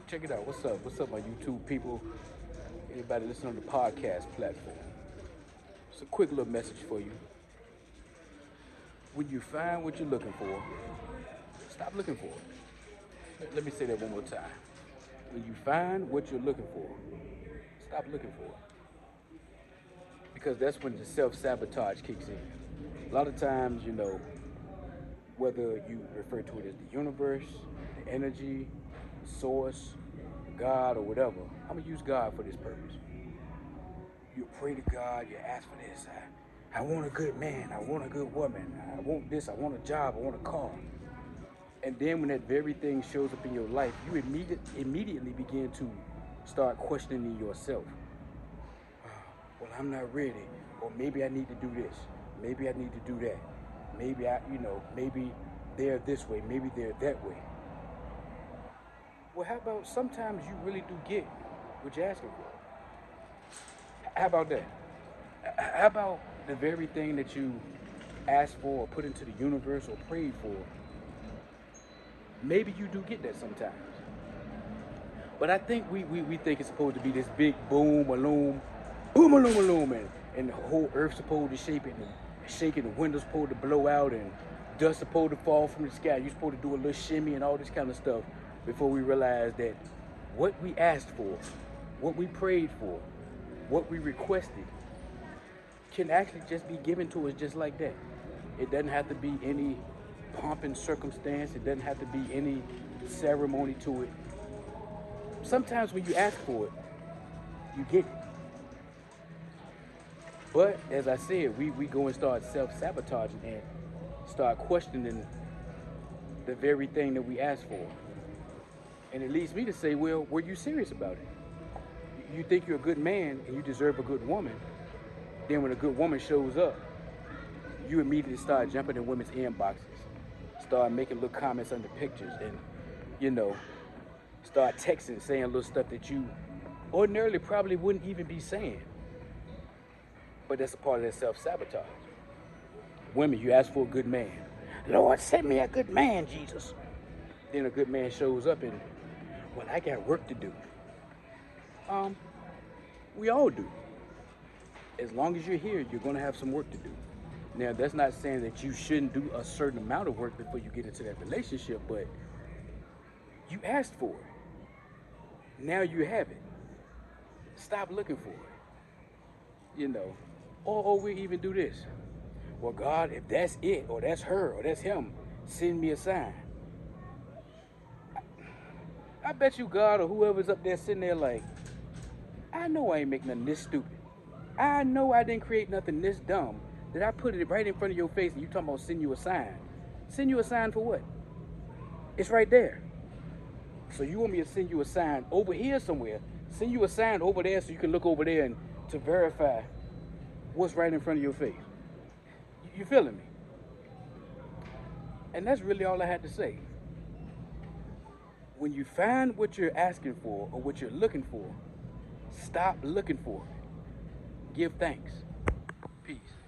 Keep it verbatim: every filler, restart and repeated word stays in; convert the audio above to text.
Check it out. What's up? What's up, my YouTube people? Anybody listening on the podcast platform? It's a quick little message for you. When you find what you're looking for, stop looking for it. Let me say that one more time. When you find what you're looking for, stop looking for it. Because that's when the self-sabotage kicks in. A lot of times, you know, whether you refer to it as the universe, the energy, source, God, or whatever, I'm going to use God for this purpose. You pray to God, you ask for this. I, I want a good man, I want a good woman, I want this, I want a job, I want a car. And then when that very thing shows up in your life, you immediate, immediately begin to start questioning yourself. Uh, well, I'm not ready. Or maybe I need to do this. Maybe I need to do that. Maybe I, you know, maybe they're this way. Maybe they're that way. Well, how about sometimes you really do get what you're asking for? How about that? How about the very thing that you asked for or put into the universe or prayed for? Maybe you do get that sometimes. But I think we, we, we think it's supposed to be this big boom,aloom, boom, aloom, aloom, and, and the whole earth's supposed to shape it and shake it, the windows supposed to blow out, and dust supposed to fall from the sky. You're supposed to do a little shimmy and all this kind of stuff before we realize that what we asked for, what we prayed for, what we requested can actually just be given to us just like that. It doesn't have to be any pomp and circumstance. It doesn't have to be any ceremony to it. Sometimes when you ask for it, you get it. But as I said, we, we go and start self-sabotaging and start questioning the very thing that we asked for. And it leads me to say, well, were you serious about it? You think you're a good man and you deserve a good woman. Then when a good woman shows up, you immediately start jumping in women's inboxes, start making little comments under pictures, and, you know, start texting, saying little stuff that you ordinarily probably wouldn't even be saying. But that's a part of that self-sabotage. Women, you ask for a good man. Lord, send me a good man, Jesus. Then a good man shows up and, well, I got work to do. Um, we all do. As long as you're here, you're going to have some work to do. Now, that's not saying that you shouldn't do a certain amount of work before you get into that relationship, but you asked for it. Now you have it. Stop looking for it. You know, or, or we even do this. Well, God, if that's it, or that's her, or that's him, send me a sign. I, I bet you God or whoever's up there sitting there like, I know I ain't making nothing this stupid. I know I didn't create nothing this dumb that I put it right in front of your face and you talking about send you a sign. Send you a sign for what? It's right there. So you want me to send you a sign over here somewhere? Send you a sign over there so you can look over there and to verify what's right in front of your face. You, you feeling me? And that's really all I had to say. When you find what you're asking for or what you're looking for, stop looking for it. Give thanks. Peace.